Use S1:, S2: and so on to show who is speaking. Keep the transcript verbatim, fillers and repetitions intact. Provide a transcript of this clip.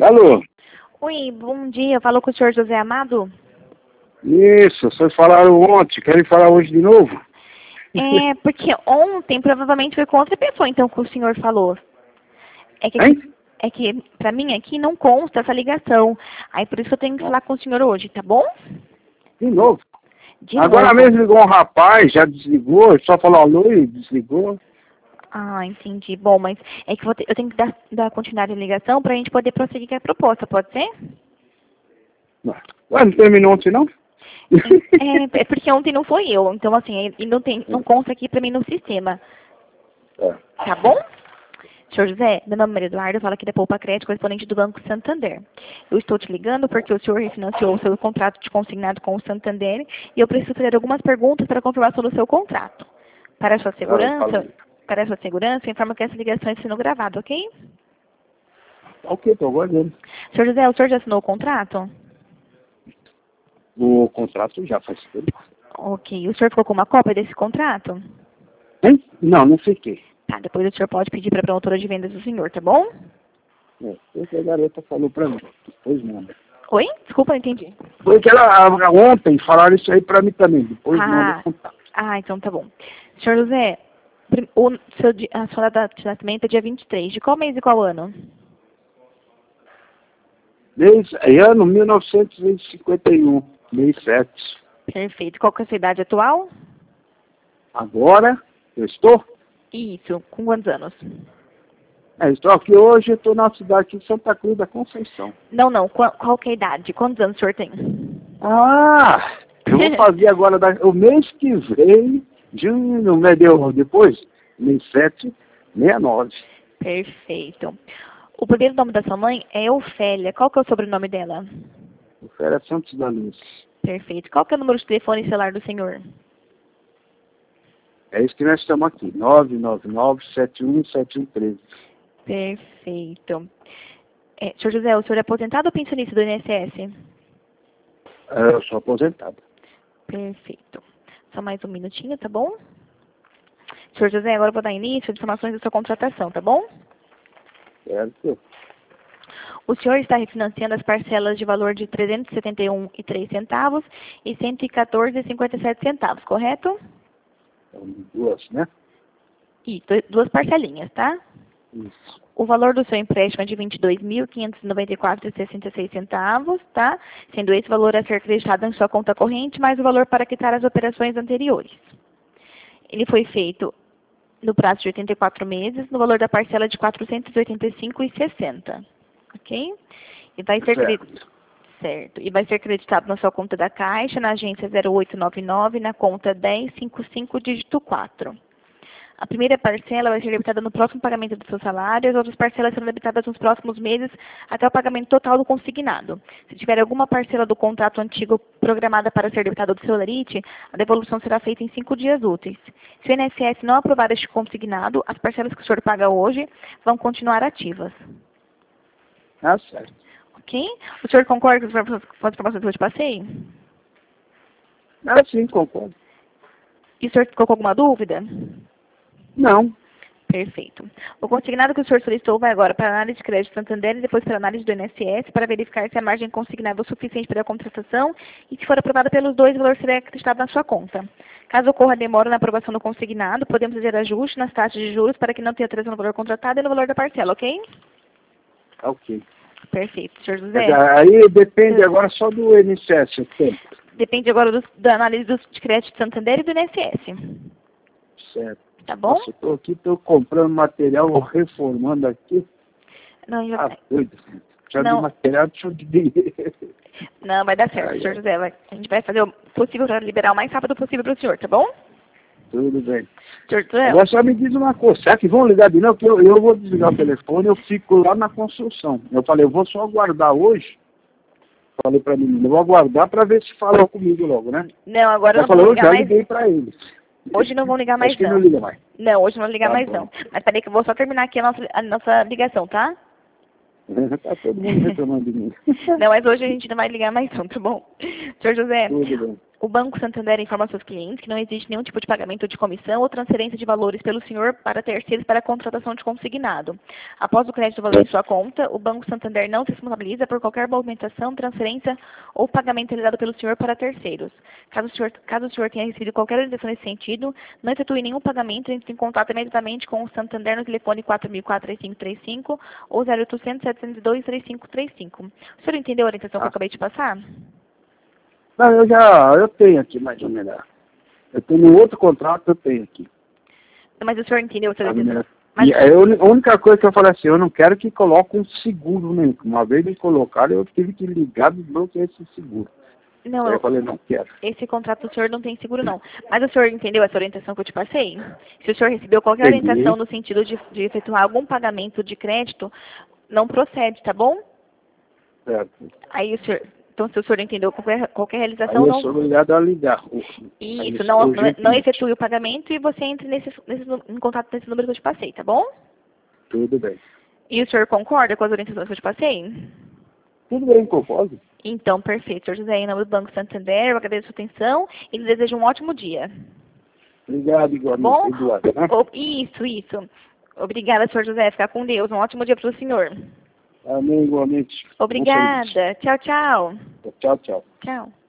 S1: Alô?
S2: Oi, bom dia. Falou com o senhor José Amado?
S1: Isso, vocês falaram ontem, querem falar hoje de novo?
S2: É, porque ontem provavelmente foi com outra pessoa, então, que o senhor falou. É que,
S1: Hein?
S2: é que pra mim aqui não consta essa ligação. Aí por isso que eu tenho que falar com o senhor hoje, tá bom?
S1: De novo.
S2: De
S1: Agora
S2: novo.
S1: mesmo ligou um rapaz, já desligou, só falou alô e desligou.
S2: Ah, entendi. Bom, mas é que eu vou ter- eu tenho que dar, dar continuidade à ligação pra gente poder prosseguir com a proposta, pode ser?
S1: Ué, não terminou ontem não?
S2: É, é porque ontem não foi eu, então assim, e não, tem, não consta aqui pra mim no sistema.
S1: É.
S2: Tá bom? Senhor José, meu nome é Maria Eduardo, eu falo aqui da Poupa Crédito, correspondente do Banco Santander. Eu estou te ligando porque o senhor refinanciou o seu contrato de consignado com o Santander e eu preciso fazer algumas perguntas para a confirmação do seu contrato. Para a sua
S1: Ah,
S2: segurança,
S1: fala aí.
S2: para a sua segurança, eu informo que essa ligação está sendo gravada, ok?
S1: Ok, tô aguardando.
S2: Senhor José, o senhor já assinou o contrato?
S1: O contrato já faz tempo.
S2: Ok. O senhor ficou com uma cópia desse contrato?
S1: Hein? Não, não fiquei.
S2: Tá, depois o senhor pode pedir para a promotora de vendas do senhor, tá bom?
S1: É, foi o que a garota falou pra mim. Pois não.
S2: Oi? Desculpa, não entendi.
S1: Foi que ela, a- ontem falaram isso aí pra mim também, depois manda
S2: Ah,
S1: contato.
S2: ah, então tá bom. Senhor José, prim- o seu, di- a sua data de nascimento é dia vinte e três. De qual mês e qual ano?
S1: Desde ano mil novecentos e cinquenta e um, mês sete.
S2: Perfeito. Qual que é a sua idade atual?
S1: Agora, eu estou?
S2: Isso. Com quantos anos?
S1: É, estou aqui hoje, eu estou na cidade de Santa Cruz da Conceição.
S2: Não, não. Qual, qual que é a idade? Quantos anos o senhor tem?
S1: Ah, eu vou fazer agora, da- o mês que vem, junho, no mês de- depois, mês sete, sessenta e nove.
S2: Perfeito. O primeiro nome da sua mãe é Ofélia. Qual que é o sobrenome dela?
S1: O Fera Santos da Luz.
S2: Perfeito. Qual que é o número de telefone celular do senhor?
S1: É isso que nós estamos aqui, nove nove nove, sete um sete um três.
S2: Perfeito. É, senhor José, o senhor é aposentado ou pensionista do I N S S?
S1: É, eu sou aposentado.
S2: Perfeito. Só mais um minutinho, tá bom? Senhor José, agora eu vou dar início às informações da sua contratação, tá bom?
S1: Certo?
S2: O senhor está refinanciando as parcelas de valor de trezentos e setenta e um reais e três centavos e cento e quatorze reais e cinquenta e sete centavos, correto?
S1: São duas, né?
S2: Isso, duas parcelinhas, tá?
S1: Isso.
S2: O valor do seu empréstimo é de vinte e dois mil, quinhentos e noventa e quatro reais e sessenta e seis centavos, tá? Sendo esse valor a ser acreditado em sua conta corrente, mais o valor para quitar as operações anteriores. Ele foi feito no prazo de oitenta e quatro meses, no valor da parcela de quatrocentos e oitenta e cinco reais e sessenta centavos, ok? E vai ser cre-
S1: Certo.
S2: certo. E vai ser acreditado na sua conta da Caixa, na agência zero oito nove nove, na conta dez cinquenta e cinco, dígito quatro. A primeira parcela vai ser debitada no próximo pagamento do seu salário, as outras parcelas serão debitadas nos próximos meses até o pagamento total do consignado. Se tiver alguma parcela do contrato antigo programada para ser debitada do seu lerite, a devolução será feita em cinco dias úteis. Se o I N S S não aprovar este consignado, as parcelas que o senhor paga hoje vão continuar ativas.
S1: Ah, certo.
S2: Ok? O senhor concorda com as informações que eu te passei?
S1: Ah, sim, concordo.
S2: E o senhor ficou com alguma dúvida?
S1: Não.
S2: Perfeito. O consignado que o senhor solicitou vai agora para a análise de crédito Santander e depois para a análise do I N S S para verificar se a margem consignável é suficiente para a contratação e, se for aprovada pelos dois, o valor será acreditado na sua conta. Caso ocorra demora na aprovação do consignado, podemos fazer ajuste nas taxas de juros para que não tenha alteração no valor contratado e no valor da parcela, ok?
S1: Ok.
S2: Perfeito. senhor
S1: Quer
S2: José,
S1: dizer, aí depende agora só do I N S S, o tempo.
S2: depende agora do- da análise do, de crédito Santander e do I N S S.
S1: Certo.
S2: Tá bom?
S1: Nossa, eu tô aqui, tô comprando material, reformando aqui.
S2: Não, eu-
S1: Ah, doido. Já
S2: Não.
S1: de material, deixa eu de dinheiro.
S2: não, vai dar certo,
S1: Ai,
S2: senhor
S1: ai.
S2: José. Vai- a gente vai fazer o possível para liberar o mais rápido possível para o senhor, tá bom?
S1: Tudo bem.
S2: senhor José,
S1: Agora só me diz uma coisa, será que vão ligar de novo? Porque eu, eu vou desligar o telefone, eu fico lá na construção. Eu falei, eu vou só aguardar hoje. Falei pra mim, eu vou aguardar pra ver se falam comigo logo, né?
S2: não, agora
S1: Ela
S2: não vão
S1: falou, eu
S2: ligar
S1: já
S2: mais.
S1: liguei pra eles.
S2: Hoje não vão ligar mais,
S1: Acho que
S2: não.
S1: não liga mais.
S2: Não, hoje não vão ligar
S1: Tá
S2: mais,
S1: bom.
S2: não. Mas peraí que eu vou só terminar aqui a nossa, a nossa ligação, tá?
S1: Tá todo mundo reclamando de mim.
S2: Não, mas hoje a gente não vai ligar mais, não, tá bom? senhor José,
S1: Tudo bem.
S2: O Banco Santander informa aos seus clientes que não existe nenhum tipo de pagamento de comissão ou transferência de valores pelo senhor para terceiros para a contratação de consignado. Após o crédito do valor em sua conta, o Banco Santander não se responsabiliza por qualquer movimentação, transferência ou pagamento realizado pelo senhor para terceiros. Caso o senhor, caso o senhor tenha recebido qualquer orientação nesse sentido, não efetue nenhum pagamento, entre em contato imediatamente com o Santander no telefone quatro mil e quatro, três cinco três cinco ou zero oitocentos, setecentos e dois, três cinco três cinco. O senhor entendeu a orientação que eu acabei de passar?
S1: Não, eu já, eu tenho aqui mais ou menos. Eu tenho outro contrato, eu tenho aqui.
S2: Mas o senhor entendeu a sua
S1: A
S2: orientação?
S1: minha-
S2: Mas,
S1: E a uni- a única coisa que eu falei assim, eu não quero que coloque um seguro nenhum. Uma vez me colocaram, eu tive que ligar do banco esse seguro.
S2: não,
S1: Aí
S2: eu,
S1: eu falei, não quero.
S2: esse contrato do senhor não tem seguro, não. Mas o senhor entendeu essa orientação que eu te passei? Se o senhor recebeu qualquer
S1: Entendi.
S2: orientação no sentido de, de efetuar algum pagamento de crédito, não procede, tá bom?
S1: Certo.
S2: Aí o senhor, então se o senhor entendeu qualquer, qualquer
S1: Aí
S2: realização,
S1: eu
S2: não,
S1: sou obrigado a ligar.
S2: isso, não, não, não
S1: urgentemente.
S2: efetue o pagamento e você entre nesse, nesse, nu- em contato nesse número que eu te passei, tá bom?
S1: Tudo bem.
S2: E o senhor concorda com as orientações que eu te passei?
S1: Tudo bem, concordo.
S2: Então, perfeito. senhor José, em nome do Banco Santander, eu agradeço a sua atenção e lhe desejo um ótimo dia.
S1: Obrigado, igualmente,
S2: Bom?
S1: Eduardo, né?
S2: O- isso, isso. Obrigada, senhor José. Ficar com Deus. Um ótimo dia para o senhor.
S1: Amém, igualmente. Bom serviço.
S2: Obrigada. Tchau, tchau.
S1: Tchau, tchau.
S2: Tchau.